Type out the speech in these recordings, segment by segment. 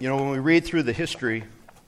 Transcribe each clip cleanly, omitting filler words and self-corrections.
You know, when we read through the history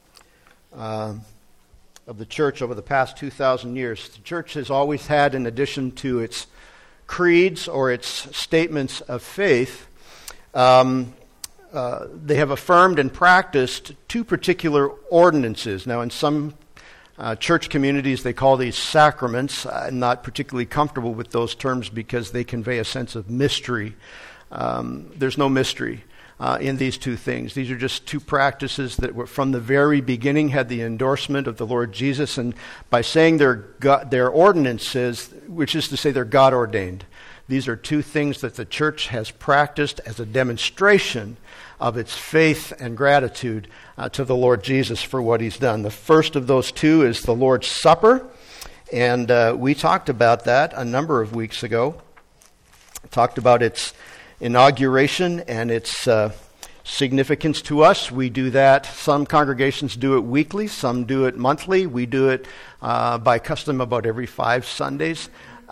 of the church over the past 2,000 years, the church has always had, in addition to its creeds or its statements of faith, they have affirmed and practiced two particular ordinances. Now, in some church communities, they call these sacraments. I'm not particularly comfortable with those terms because they convey a sense of mystery. There's no mystery in these two things. These are just two practices that were from the very beginning had the endorsement of the Lord Jesus, and by saying they're ordinances, which is to say they're God ordained. These are two things that the church has practiced as a demonstration of its faith and gratitude to the Lord Jesus for what he's done. The first of those two is the Lord's Supper, and we talked about that a number of weeks ago. Talked about its inauguration and its significance to us. We do that. Some congregations do it weekly, some do it monthly. We do it by custom about every 5 Sundays.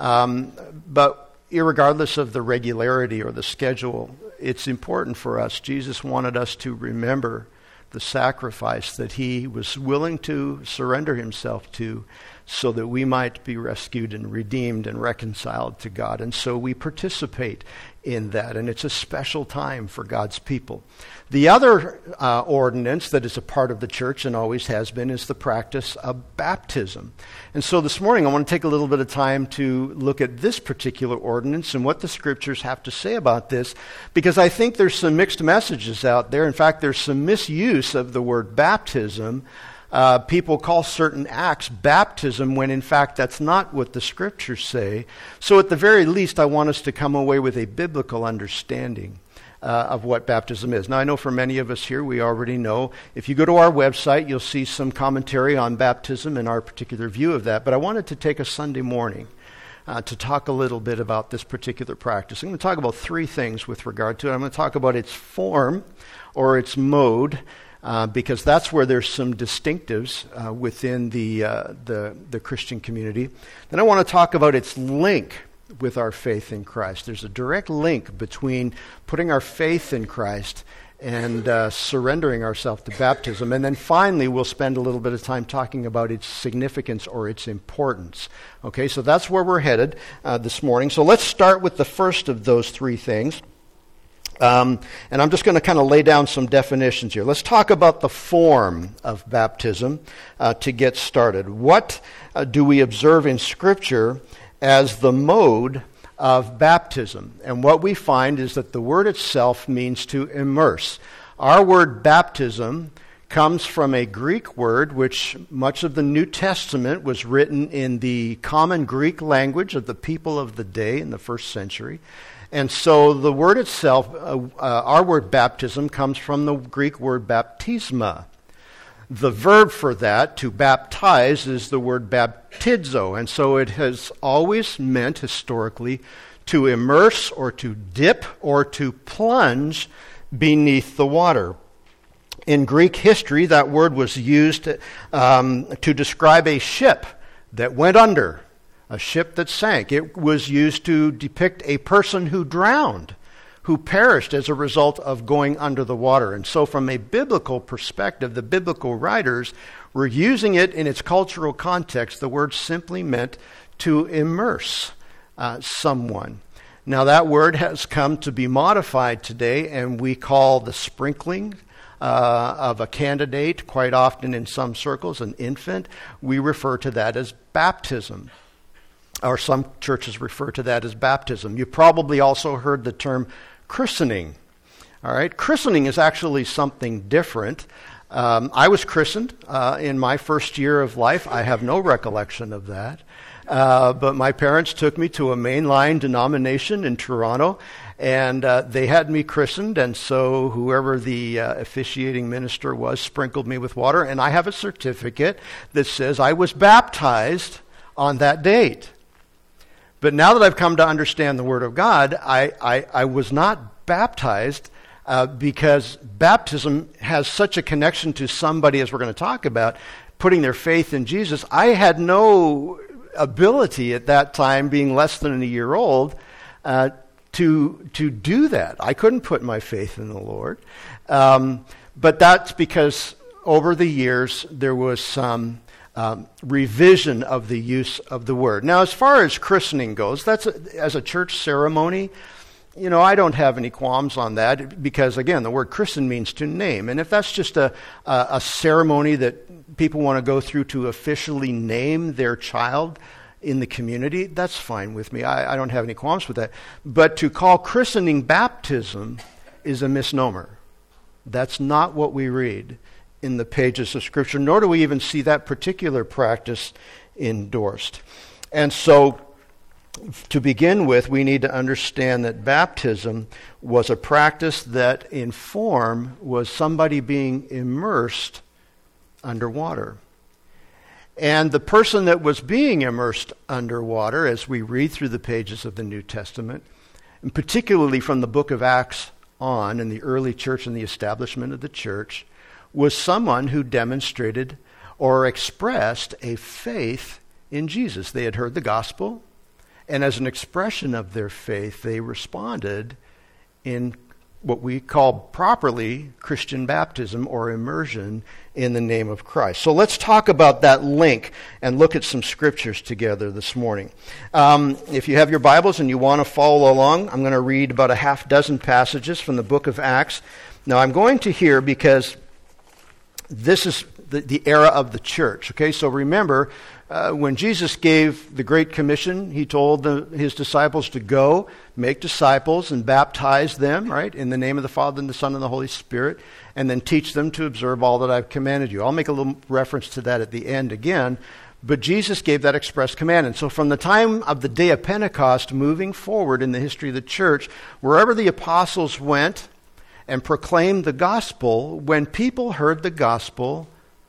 But irregardless of the regularity or the schedule, it's important for us. Jesus wanted us to remember the sacrifice that he was willing to surrender himself to so that we might be rescued and redeemed and reconciled to God. And so we participate in that, and it's a special time for God's people. The other ordinance that is a part of the church and always has been is the practice of baptism. And so this morning I want to take a little bit of time to look at this particular ordinance and what the scriptures have to say about this, because I think there's some mixed messages out there. In fact, there's some misuse of the word baptism. People call certain acts baptism when in fact that's not what the scriptures say. So at the very least, I want us to come away with a biblical understanding of what baptism is. Now, I know for many of us here, we already know. If you go to our website, you'll see some commentary on baptism and our particular view of that. But I wanted to take a Sunday morning to talk a little bit about this particular practice. I'm going to talk about 3 things with regard to it. I'm going to talk about its form or its mode, because that's where there's some distinctives within the Christian community. Then I want to talk about its link with our faith in Christ. There's a direct link between putting our faith in Christ and surrendering ourselves to baptism. And then finally, we'll spend a little bit of time talking about its significance or its importance. Okay, so that's where we're headed this morning. So let's start with the first of those 3 things. And I'm just going to kind of lay down some definitions here. Let's talk about the form of baptism to get started. What do we observe in Scripture as the mode of baptism? And what we find is that the word itself means to immerse. Our word baptism comes from a Greek word, which much of the New Testament was written in the common Greek language of the people of the day in the first century. And so the word itself, our word baptism, comes from the Greek word baptisma. The verb for that, to baptize, is the word baptizo. And so it has always meant, historically, to immerse or to dip or to plunge beneath the water. In Greek history, that word was used to describe a ship that went under, a ship that sank. It was used to depict a person who drowned, who perished as a result of going under the water. And so from a biblical perspective, the biblical writers were using it in its cultural context. The word simply meant to immerse someone. Now that word has come to be modified today, and we call the sprinkling of a candidate, quite often in some circles, an infant, we refer to that as baptism. Or some churches refer to that as baptism. You probably also heard the term christening. All right, christening is actually something different. I was christened in my first year of life. I have no recollection of that. But my parents took me to a mainline denomination in Toronto, and they had me christened, and so whoever the officiating minister was sprinkled me with water, and I have a certificate that says I was baptized on that date. But now that I've come to understand the Word of God, I was not baptized because baptism has such a connection to somebody, as we're going to talk about, putting their faith in Jesus. I had no ability at that time, being less than a year old, to do that. I couldn't put my faith in the Lord. But that's because over the years there was some revision of the use of the word. Now, as far as christening goes, as a church ceremony, I don't have any qualms on that because, again, the word christen means to name. And if that's just a ceremony that people want to go through to officially name their child in the community, that's fine with me. I don't have any qualms with that. But to call christening baptism is a misnomer. That's not what we read in the pages of Scripture, nor do we even see that particular practice endorsed. And so, to begin with, we need to understand that baptism was a practice that in form was somebody being immersed underwater. And the person that was being immersed underwater, as we read through the pages of the New Testament, and particularly from the book of Acts on in the early church and the establishment of the church, was someone who demonstrated or expressed a faith in Jesus. They had heard the gospel, and as an expression of their faith, they responded in what we call properly Christian baptism or immersion in the name of Christ. So let's talk about that link and look at some scriptures together this morning. If you have your Bibles and you want to follow along, I'm going to read about a half dozen passages from the book of Acts. Now, I'm going to here because this is the era of the church. Okay, so remember, when Jesus gave the Great Commission, he told his disciples to go, make disciples, and baptize them, right, in the name of the Father, and the Son, and the Holy Spirit, and then teach them to observe all that I've commanded you. I'll make a little reference to that at the end again, but Jesus gave that express command. And so from the time of the day of Pentecost moving forward in the history of the church, wherever the apostles went and proclaimed the gospel, when people heard the gospel,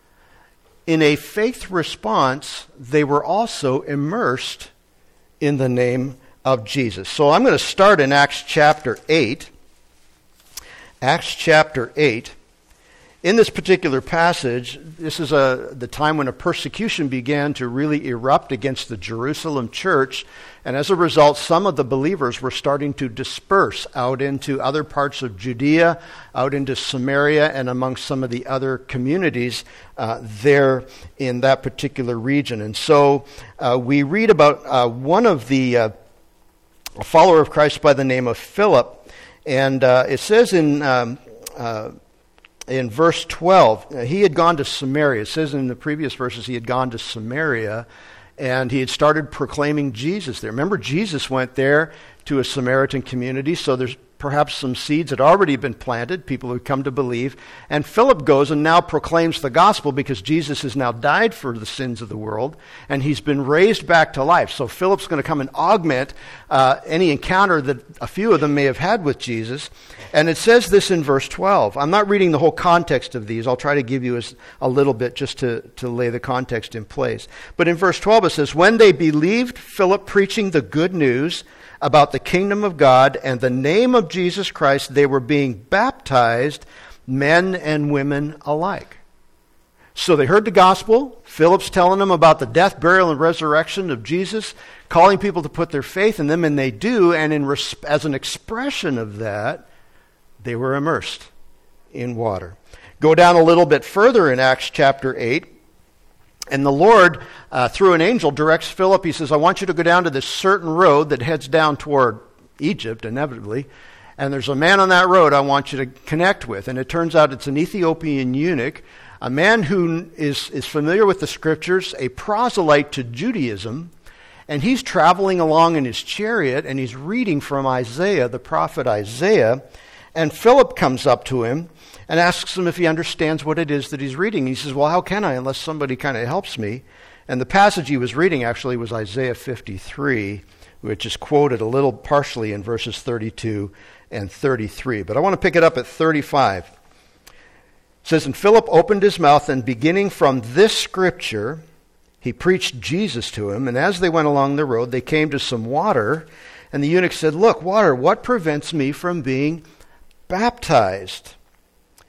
in a faith response, they were also immersed in the name of Jesus. So I'm going to start in Acts chapter 8. Acts chapter 8. In this particular passage, this is the time when a persecution began to really erupt against the Jerusalem church, and as a result, some of the believers were starting to disperse out into other parts of Judea, out into Samaria, and among some of the other communities there in that particular region. And so we read about one of the a follower of Christ by the name of Philip, and it says in verse 12, he had gone to Samaria. It says in the previous verses he had gone to Samaria, and he had started proclaiming Jesus there. Remember, Jesus went there to a Samaritan community, so there's perhaps some seeds had already been planted, people who come to believe. And Philip goes and now proclaims the gospel because Jesus has now died for the sins of the world, and he's been raised back to life. So Philip's going to come and augment any encounter that a few of them may have had with Jesus. And it says this in verse 12. I'm not reading the whole context of these. I'll try to give you a little bit just to lay the context in place. But in verse 12 it says, when they believed Philip preaching the good news about the kingdom of God and the name of Jesus Christ, they were being baptized, men and women alike. So they heard the gospel. Philip's telling them about the death, burial, and resurrection of Jesus, calling people to put their faith in them, and they do. And as an expression of that, they were immersed in water. Go down a little bit further in Acts chapter 8. And the Lord, through an angel, directs Philip. He says, I want you to go down to this certain road that heads down toward Egypt, inevitably. And there's a man on that road I want you to connect with. And it turns out it's an Ethiopian eunuch, a man who is familiar with the Scriptures, a proselyte to Judaism. And he's traveling along in his chariot, and he's reading from Isaiah, the prophet Isaiah. And Philip comes up to him and asks him if he understands what it is that he's reading. He says, well, how can I unless somebody kind of helps me? And the passage he was reading actually was Isaiah 53, which is quoted a little partially in verses 32 and 33. But I want to pick it up at 35. It says, and Philip opened his mouth, and beginning from this scripture, he preached Jesus to him. And as they went along the road, they came to some water. And the eunuch said, look, water, what prevents me from being baptized?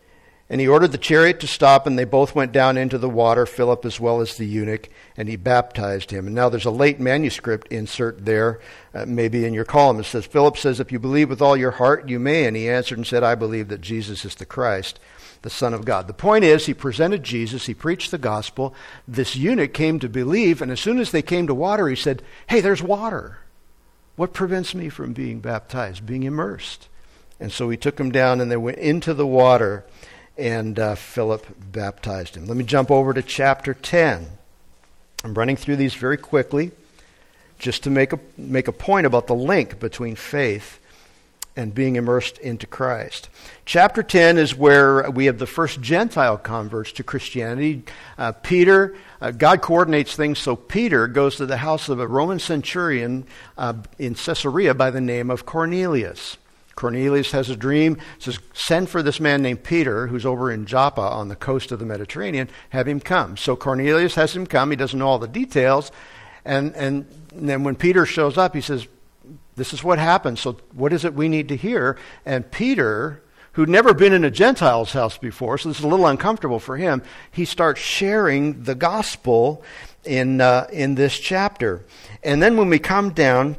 And he ordered the chariot to stop, and they both went down into the water, Philip as well as the eunuch, and he baptized him. And now there's a late manuscript insert there, maybe in your column. It says, Philip says, if you believe with all your heart, you may. And he answered and said, I believe that Jesus is the Christ, the Son of God. The point is, he presented Jesus, he preached the gospel. This eunuch came to believe, and as soon as they came to water, he said, hey, there's water. What prevents me from being baptized, being immersed? And so he took him down, and they went into the water, and Philip baptized him. Let me jump over to chapter 10. I'm running through these very quickly just to make a point about the link between faith and being immersed into Christ. Chapter 10 is where we have the first Gentile converts to Christianity. Peter, God coordinates things, so Peter goes to the house of a Roman centurion in Caesarea by the name of Cornelius. Cornelius has a dream, says, send for this man named Peter, who's over in Joppa on the coast of the Mediterranean, have him come. So Cornelius has him come. He doesn't know all the details. And then when Peter shows up, he says, this is what happened, so what is it we need to hear? And Peter, who'd never been in a Gentile's house before, so this is a little uncomfortable for him, he starts sharing the gospel in this chapter. And then when we come down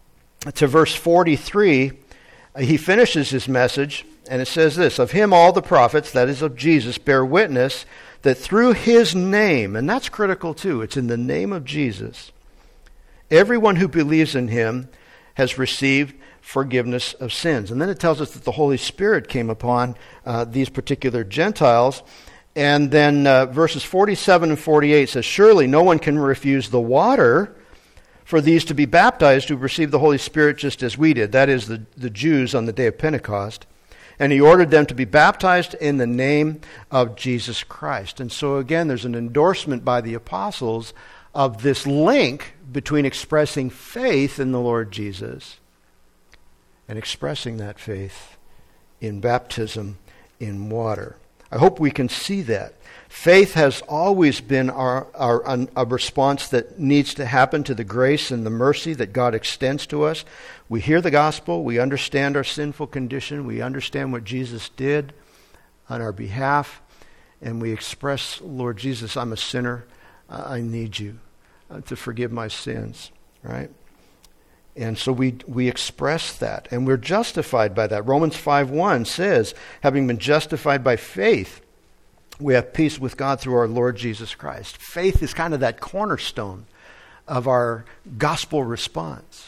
to verse 43, he finishes his message, and it says this, of him all the prophets, that is of Jesus, bear witness that through his name, and that's critical too, it's in the name of Jesus, everyone who believes in him has received forgiveness of sins. And then it tells us that the Holy Spirit came upon these particular Gentiles. And then verses 47 and 48 says, surely no one can refuse the water for these to be baptized who received the Holy Spirit just as we did. That is the Jews on the day of Pentecost. And he ordered them to be baptized in the name of Jesus Christ. And so again, there's an endorsement by the apostles of this link between expressing faith in the Lord Jesus and expressing that faith in baptism in water. I hope we can see that. Faith has always been a response that needs to happen to the grace and the mercy that God extends to us. We hear the gospel, we understand our sinful condition, we understand what Jesus did on our behalf, and we express, Lord Jesus, I'm a sinner, I need you to forgive my sins, right? And so we express that, and we're justified by that. Romans 5:1 says, having been justified by faith, we have peace with God through our Lord Jesus Christ. Faith is kind of that cornerstone of our gospel response.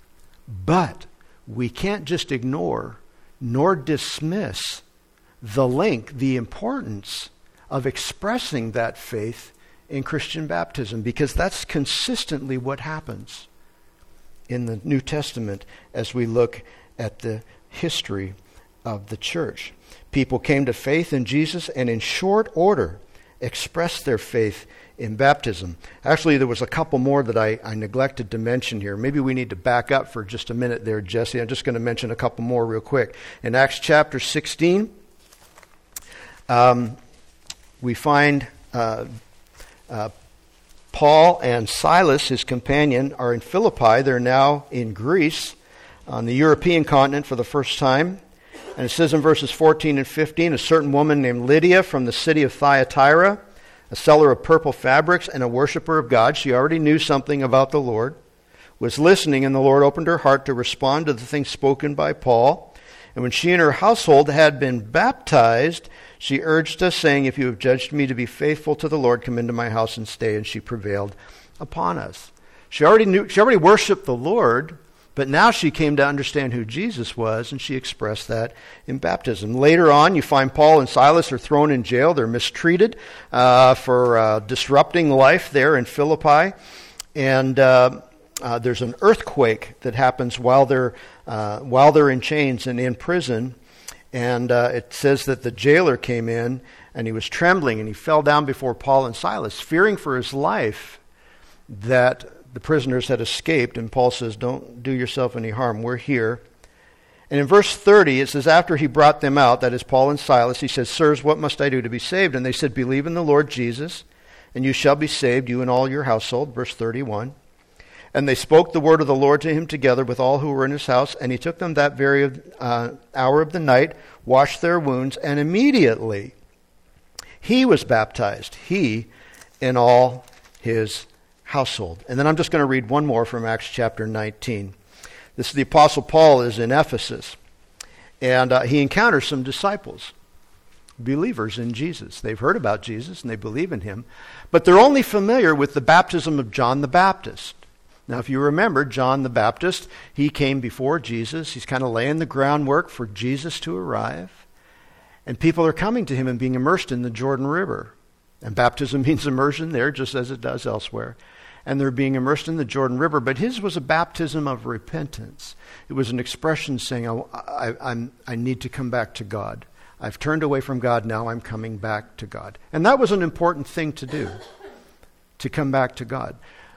But we can't just ignore nor dismiss the link, the importance of expressing that faith in Christian baptism, because that's consistently what happens in the New Testament as we look at the history of the church. People came to faith in Jesus and in short order expressed their faith in baptism. Actually, there was a couple more that I neglected to mention here. Maybe we need to back up for just a minute there, Jesse. I'm just going to mention a couple more real quick. In Acts chapter 16, we find Paul and Silas, his companion, are in Philippi. They're now in Greece, on the European continent for the first time. And it says in verses 14 and 15, a certain woman named Lydia from the city of Thyatira, a seller of purple fabrics and a worshiper of God, she already knew something about the Lord, was listening, and the Lord opened her heart to respond to the things spoken by Paul. And when she and her household had been baptized, she urged us, saying, if you have judged me to be faithful to the Lord, come into my house and stay. And she prevailed upon us. She already worshipped the Lord, but now she came to understand who Jesus was, and she expressed that in baptism. Later on, you find Paul and Silas are thrown in jail. They're mistreated for disrupting life there in Philippi. And there's an earthquake that happens while they're in chains and in prison. And it says that the jailer came in, and he was trembling, and he fell down before Paul and Silas, fearing for his life that the prisoners had escaped. And Paul says, don't do yourself any harm. We're here. And in verse 30, it says, after he brought them out, that is Paul and Silas, he says, sirs, what must I do to be saved? And they said, believe in the Lord Jesus, and you shall be saved, you and all your household. Verse 31. And they spoke the word of the Lord to him together with all who were in his house. And he took them that very hour of the night, washed their wounds, and immediately he was baptized, he and all his household. And then I'm just going to read one more from Acts chapter 19. This is the Apostle Paul is in Ephesus, and he encounters some disciples, believers in Jesus. They've heard about Jesus and they believe in him, but they're only familiar with the baptism of John the Baptist. Now, if you remember, John the Baptist, he came before Jesus. He's kind of laying the groundwork for Jesus to arrive. And people are coming to him and being immersed in the Jordan River. And baptism means immersion there, just as it does elsewhere. And they're being immersed in the Jordan River. But his was a baptism of repentance. It was an expression saying, I need to come back to God. I've turned away from God, now I'm coming back to God. And that was an important thing to do, to come back to God.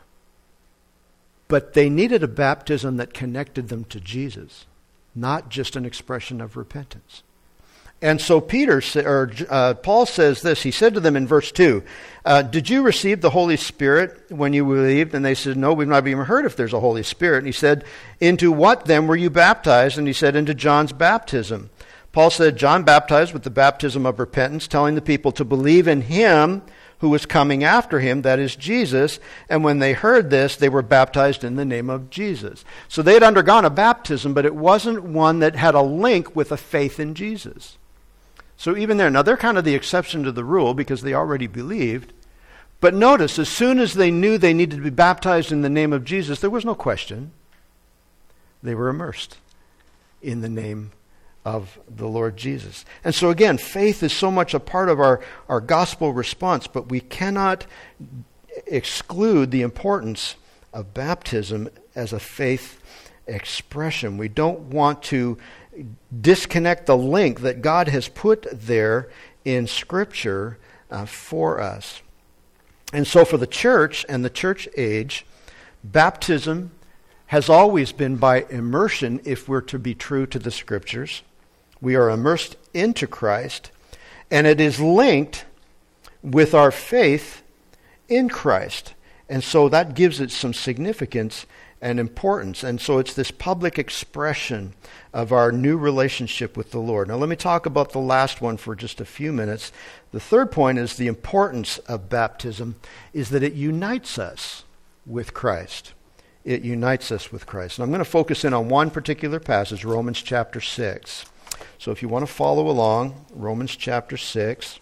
But they needed a baptism that connected them to Jesus, not just an expression of repentance. And so Paul says this. He said to them in verse 2, did you receive the Holy Spirit when you believed? And they said, no, we've not even heard if there's a Holy Spirit. And he said, into what then were you baptized? And he said, into John's baptism. Paul said, John baptized with the baptism of repentance, telling the people to believe in him who was coming after him, that is Jesus. And when they heard this, they were baptized in the name of Jesus. So they had undergone a baptism, but it wasn't one that had a link with a faith in Jesus. So even there, now they're kind of the exception to the rule because they already believed. But notice, as soon as they knew they needed to be baptized in the name of Jesus, there was no question. They were immersed in the name of the Lord Jesus. And so again, faith is so much a part of our gospel response, but we cannot exclude the importance of baptism as a faith expression. We don't want to disconnect the link that God has put there in Scripture for us. And so for the church and the church age, baptism has always been by immersion if we're to be true to the Scriptures. We are immersed into Christ, and it is linked with our faith in Christ. And so that gives it some significance and importance. And so it's this public expression of our new relationship with the Lord. Now let me talk about the last one for just a few minutes. The third point is the importance of baptism is that it unites us with Christ. It unites us with Christ. And I'm going to focus in on one particular passage, Romans chapter 6. So if you want to follow along, Romans chapter 6.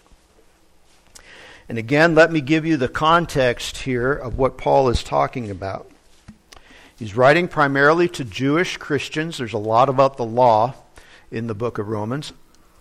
And again, let me give you the context here of what Paul is talking about. He's writing primarily to Jewish Christians. There's a lot about the law in the book of Romans.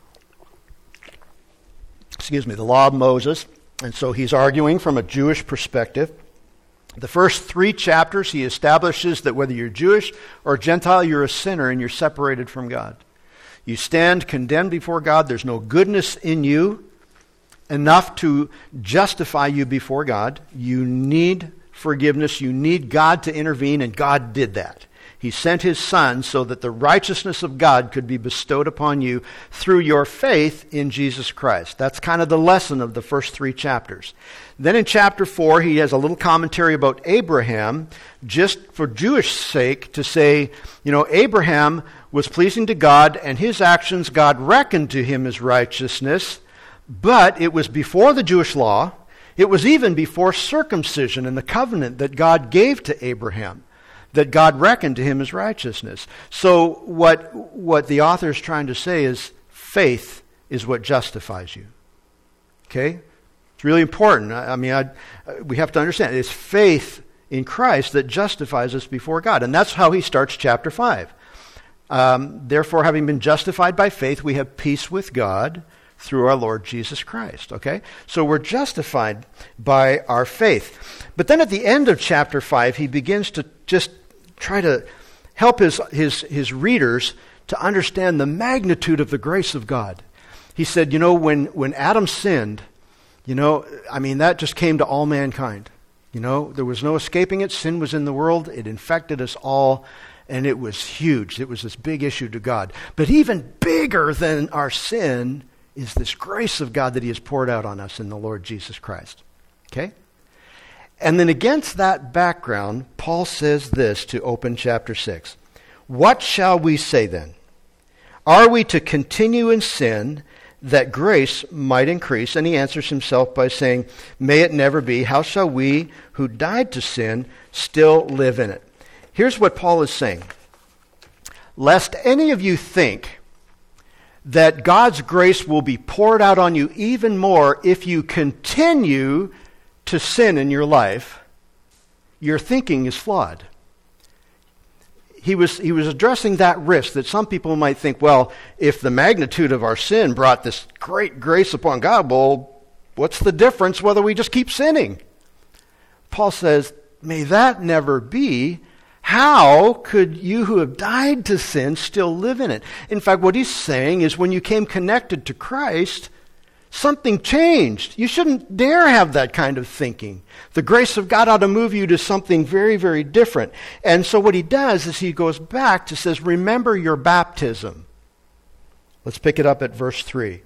The law of Moses. And so he's arguing from a Jewish perspective. The first 3 chapters, he establishes that whether you're Jewish or Gentile, you're a sinner and you're separated from God. You stand condemned before God. There's no goodness in you enough to justify you before God. You need forgiveness. You need God to intervene, and God did that. He sent his Son so that the righteousness of God could be bestowed upon you through your faith in Jesus Christ. That's kind of the lesson of the first 3 chapters. Then in chapter 4, he has a little commentary about Abraham, just for Jewish sake, to say, Abraham was pleasing to God, and his actions God reckoned to him as righteousness, but it was before the Jewish law. It was even before circumcision and the covenant that God gave to Abraham, that God reckoned to him as righteousness. So what the author is trying to say is faith is what justifies you. Okay? It's really important. We have to understand it's faith in Christ that justifies us before God. And that's how he starts chapter 5. Therefore, having been justified by faith, we have peace with God through our Lord Jesus Christ. Okay? So we're justified by our faith. But then at the end of chapter 5, he begins to just try to help his readers to understand the magnitude of the grace of God. He said, when Adam sinned, that just came to all mankind. There was no escaping it. Sin was in the world. It infected us all, and it was huge. It was this big issue to God. But even bigger than our sin is this grace of God that he has poured out on us in the Lord Jesus Christ. Okay? And then against that background, Paul says this to open chapter 6. What shall we say then? Are we to continue in sin that grace might increase. And he answers himself by saying, may it never be. How shall we who died to sin still live in it? Here's what Paul is saying. Lest any of you think that God's grace will be poured out on you even more if you continue to sin in your life, your thinking is flawed. He was addressing that risk that some people might think, well, if the magnitude of our sin brought this great grace upon God, well, what's the difference whether we just keep sinning? Paul says, may that never be. How could you who have died to sin still live in it? In fact, what he's saying is when you came connected to Christ, something changed. You shouldn't dare have that kind of thinking. The grace of God ought to move you to something very, very different. And so what he does is he goes back to says, remember your baptism. Let's pick it up at verse 3.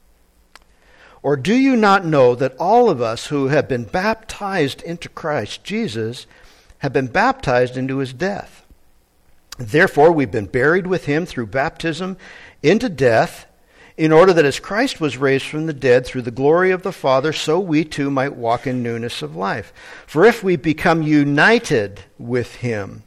Or do you not know that all of us who have been baptized into Christ Jesus have been baptized into his death? Therefore, we've been buried with him through baptism into death, in order that as Christ was raised from the dead through the glory of the Father, so we too might walk in newness of life. For if we become united with him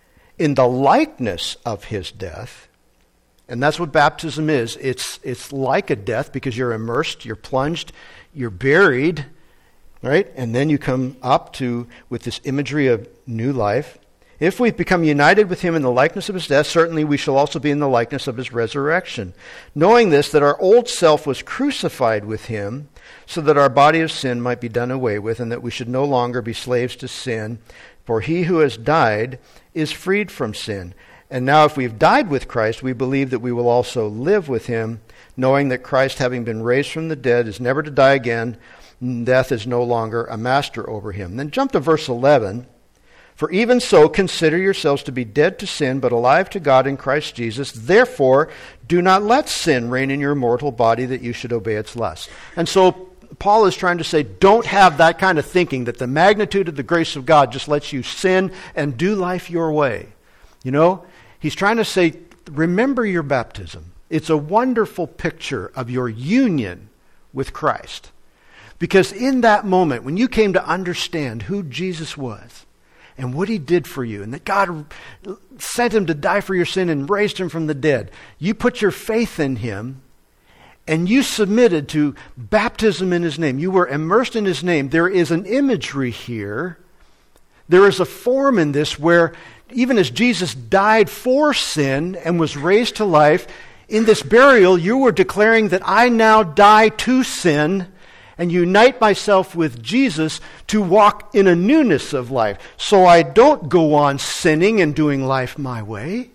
in the likeness of his death, and that's what baptism is, it's like a death because you're immersed, you're plunged, you're buried, right? And then you come up with this imagery of new life. If we've become united with him in the likeness of his death, certainly we shall also be in the likeness of his resurrection. Knowing this, that our old self was crucified with him, so that our body of sin might be done away with, and that we should no longer be slaves to sin. For he who has died is freed from sin. And now if we've died with Christ, we believe that we will also live with him, knowing that Christ, having been raised from the dead, is never to die again. Death is no longer a master over him. Then jump to verse 11. For even so, consider yourselves to be dead to sin, but alive to God in Christ Jesus. Therefore, do not let sin reign in your mortal body, that you should obey its lusts. And so, Paul is trying to say, don't have that kind of thinking, that the magnitude of the grace of God just lets you sin and do life your way. You know, he's trying to say, remember your baptism. It's a wonderful picture of your union with Christ. Because in that moment, when you came to understand who Jesus was, and what he did for you, and that God sent him to die for your sin and raised him from the dead, you put your faith in him, and you submitted to baptism in his name. You were immersed in his name. There is an imagery here. There is a form in this where even as Jesus died for sin and was raised to life, in this burial you were declaring that I now die to sin and unite myself with Jesus to walk in a newness of life. So I don't go on sinning and doing life my way.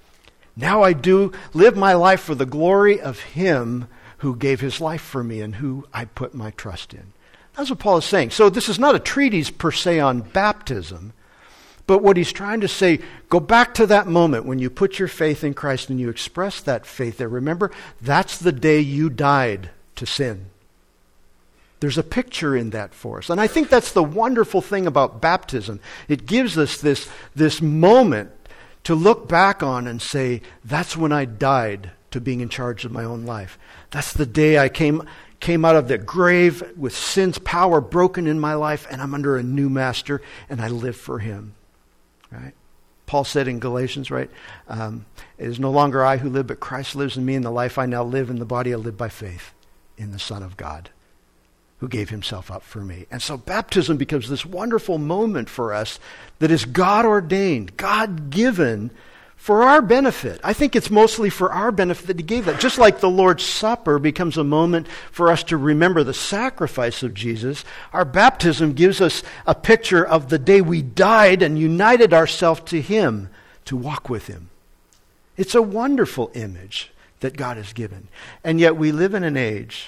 Now I do live my life for the glory of him who gave his life for me and who I put my trust in. That's what Paul is saying. So this is not a treatise per se on baptism, but what he's trying to say, go back to that moment when you put your faith in Christ and you express that faith there. Remember, that's the day you died to sin. There's a picture in that for us. And I think that's the wonderful thing about baptism. It gives us this moment to look back on and say, that's when I died to being in charge of my own life. That's the day I came out of the grave with sin's power broken in my life, and I'm under a new master, and I live for him. Right? Paul said in Galatians, right, it is no longer I who live, but Christ lives in me, and the life I now live in the body I live by faith in the Son of God, who gave himself up for me. And so baptism becomes this wonderful moment for us that is God-ordained, God-given for our benefit. I think it's mostly for our benefit that he gave that. Just like the Lord's Supper becomes a moment for us to remember the sacrifice of Jesus, our baptism gives us a picture of the day we died and united ourselves to him to walk with him. It's a wonderful image that God has given. And yet we live in an age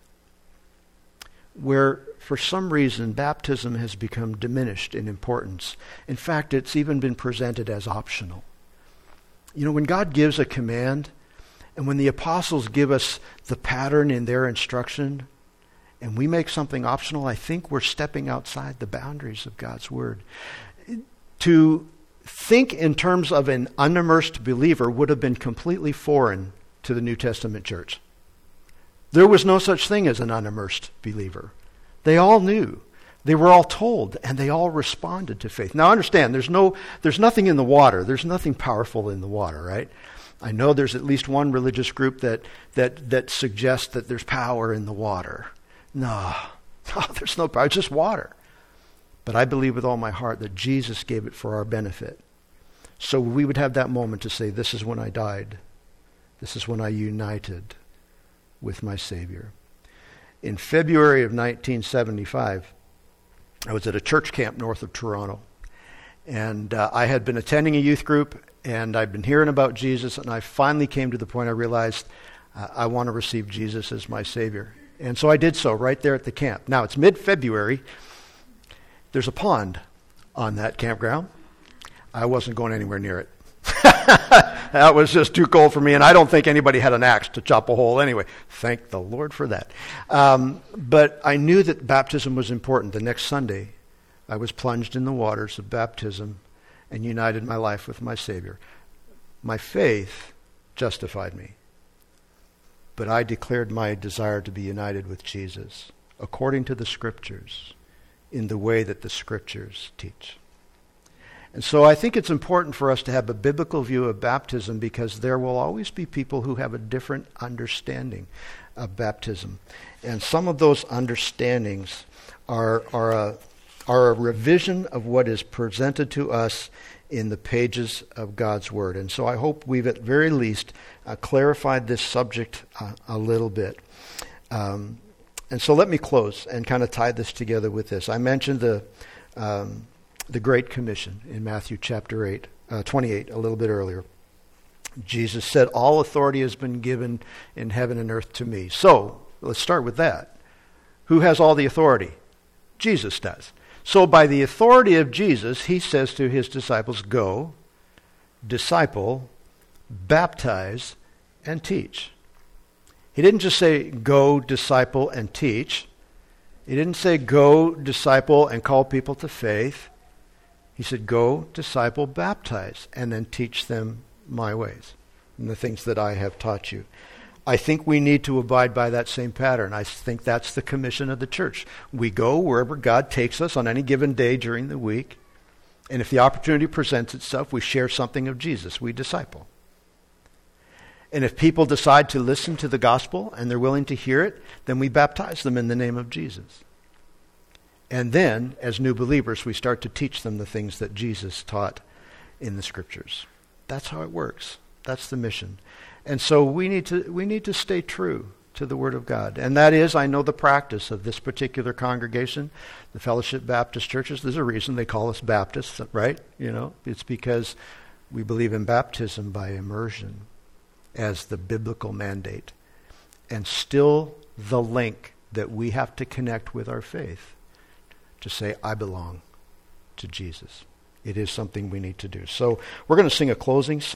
where, for some reason, baptism has become diminished in importance. In fact, it's even been presented as optional. You know, when God gives a command, and when the apostles give us the pattern in their instruction, and we make something optional, I think we're stepping outside the boundaries of God's word. To think in terms of an unimmersed believer would have been completely foreign to the New Testament church. There was no such thing as an unimmersed believer. They all knew. They were all told, and they all responded to faith. Now understand, there's nothing in the water. There's nothing powerful in the water, right? I know there's at least one religious group that suggests that there's power in the water. No, there's no power. It's just water. But I believe with all my heart that Jesus gave it for our benefit. So we would have that moment to say, this is when I died. This is when I united with my Savior. In February of 1975, I was at a church camp north of Toronto. And I had been attending a youth group, and I'd been hearing about Jesus, and I finally came to the point I realized I want to receive Jesus as my Savior. And so I did so right there at the camp. Now, it's mid-February. There's a pond on that campground. I wasn't going anywhere near it. That was just too cold for me, and I don't think anybody had an axe to chop a hole anyway. Thank the Lord for that. But I knew that baptism was important. The next Sunday, I was plunged in the waters of baptism and united my life with my Savior. My faith justified me, but I declared my desire to be united with Jesus according to the Scriptures, in the way that the Scriptures teach. And so I think it's important for us to have a biblical view of baptism, because there will always be people who have a different understanding of baptism. And some of those understandings are a revision of what is presented to us in the pages of God's Word. And so I hope we've at very least clarified this subject a little bit. And so let me close and kind of tie this together with this. I mentioned the Great Commission in Matthew chapter 28, a little bit earlier. Jesus said, all authority has been given in heaven and earth to me. So, let's start with that. Who has all the authority? Jesus does. So by the authority of Jesus, he says to his disciples, go, disciple, baptize, and teach. He didn't just say, go, disciple, and teach. He didn't say, go, disciple, and call people to faith. He said, go, disciple, baptize, and then teach them my ways and the things that I have taught you. I think we need to abide by that same pattern. I think that's the commission of the church. We go wherever God takes us on any given day during the week, and if the opportunity presents itself, we share something of Jesus. We disciple. And if people decide to listen to the gospel and they're willing to hear it, then we baptize them in the name of Jesus. And then, as new believers, we start to teach them the things that Jesus taught in the Scriptures. That's how it works. That's the mission. And so we need to stay true to the Word of God. And that is, I know, the practice of this particular congregation, the Fellowship Baptist Churches. There's a reason they call us Baptists, right? You know, it's because we believe in baptism by immersion as the biblical mandate, and still the link that we have to connect with our faith to say, I belong to Jesus. It is something we need to do. So we're going to sing a closing song.